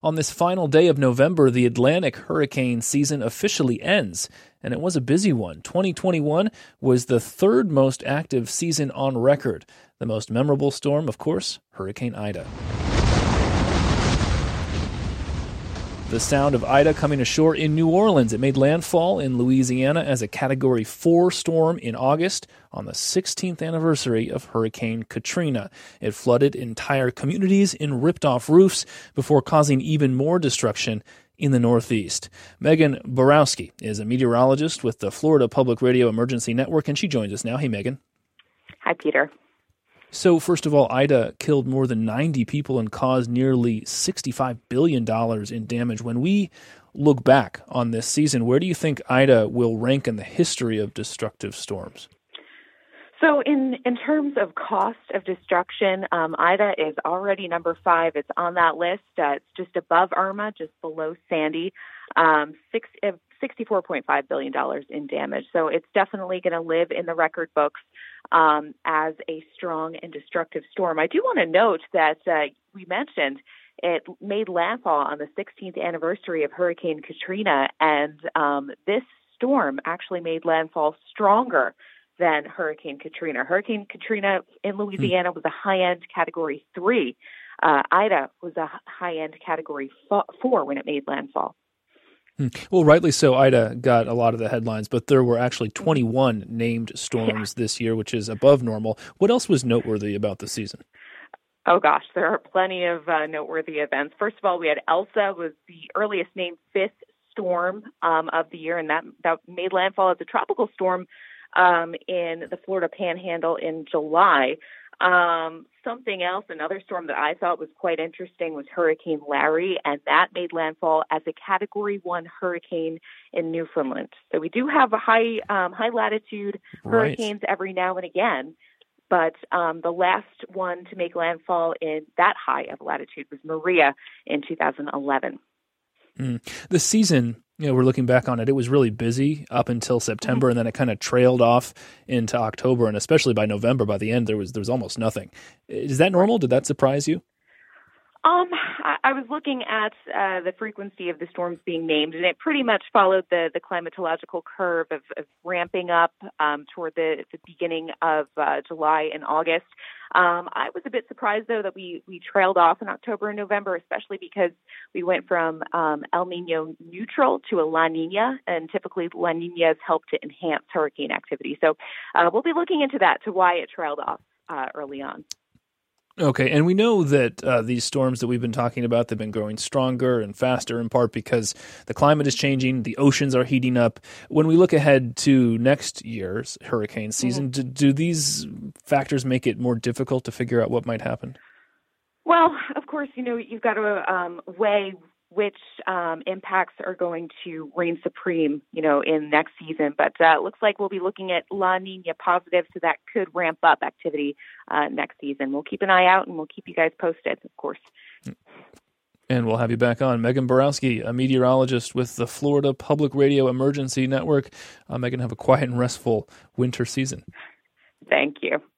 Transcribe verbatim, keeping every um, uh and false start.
On this final day of November, the Atlantic hurricane season officially ends, and it was a busy one. twenty twenty-one was the third most active season on record. The most memorable storm, of course, Hurricane Ida. The sound of Ida coming ashore in New Orleans. It made landfall in Louisiana as a Category four storm in August on the sixteenth anniversary of Hurricane Katrina. It flooded entire communities and ripped off roofs before causing even more destruction in the Northeast. Megan Borowski is a meteorologist with the Florida Public Radio Emergency Network, and she joins us now. Hey, Megan. Hi, Peter. So, first of all, Ida killed more than ninety people and caused nearly sixty-five billion dollars in damage. When we look back on this season, where do you think Ida will rank in the history of destructive storms? So in, in terms of cost of destruction, um, Ida is already number five. It's on that list. Uh, it's just above Irma, just below Sandy, um, six, uh, sixty-four point five billion dollars in damage. So it's definitely going to live in the record books um, as a strong and destructive storm. I do want to note that uh, we mentioned it made landfall on the sixteenth anniversary of Hurricane Katrina, and um, this storm actually made landfall stronger than Hurricane Katrina. Hurricane Katrina in Louisiana was a high-end Category three. Uh, Ida was a high-end Category four when it made landfall. Well, rightly so. Ida got a lot of the headlines, but there were actually twenty-one named storms yeah. this year, which is above normal. What else was noteworthy about the season? Oh, gosh, there are plenty of uh, noteworthy events. First of all, we had Elsa, was the earliest named fifth storm um, of the year, and that, that made landfall as a tropical storm Um, in the Florida Panhandle in July. Um, something else, another storm that I thought was quite interesting was Hurricane Larry, and that made landfall as a Category one hurricane in Newfoundland. So we do have a high um, high latitude hurricanes right. every now and again, but um, the last one to make landfall in that high of latitude was Maria in two thousand eleven. Mm. The season, you know, we're looking back on it, it was really busy up until September, mm-hmm. and then it kind of trailed off into October, and especially by November, by the end, there was there was almost nothing. Is that normal? Did that surprise you? Um, I, I was looking at uh, the frequency of the storms being named, and it pretty much followed the, the climatological curve of, of ramping up um, toward the, the beginning of uh, July and August. Um, I was a bit surprised, though, that we, we trailed off in October and November, especially because we went from um, El Nino neutral to a La Nina, and typically La Ninas help to enhance hurricane activity. So uh, we'll be looking into that, to why it trailed off uh, early on. Okay, and we know that uh, these storms that we've been talking about, they've been growing stronger and faster in part because the climate is changing, the oceans are heating up. When we look ahead to next year's hurricane season, mm-hmm. do, do these factors make it more difficult to figure out what might happen? Well, of course, you know, you've got to um, weigh which um, impacts are going to reign supreme, you know, in next season. But uh, it looks like we'll be looking at La Nina positive, so that could ramp up activity uh, next season. We'll keep an eye out, and we'll keep you guys posted, of course. And we'll have you back on. Megan Borowski, a meteorologist with the Florida Public Radio Emergency Network. Uh, Megan, have a quiet and restful winter season. Thank you.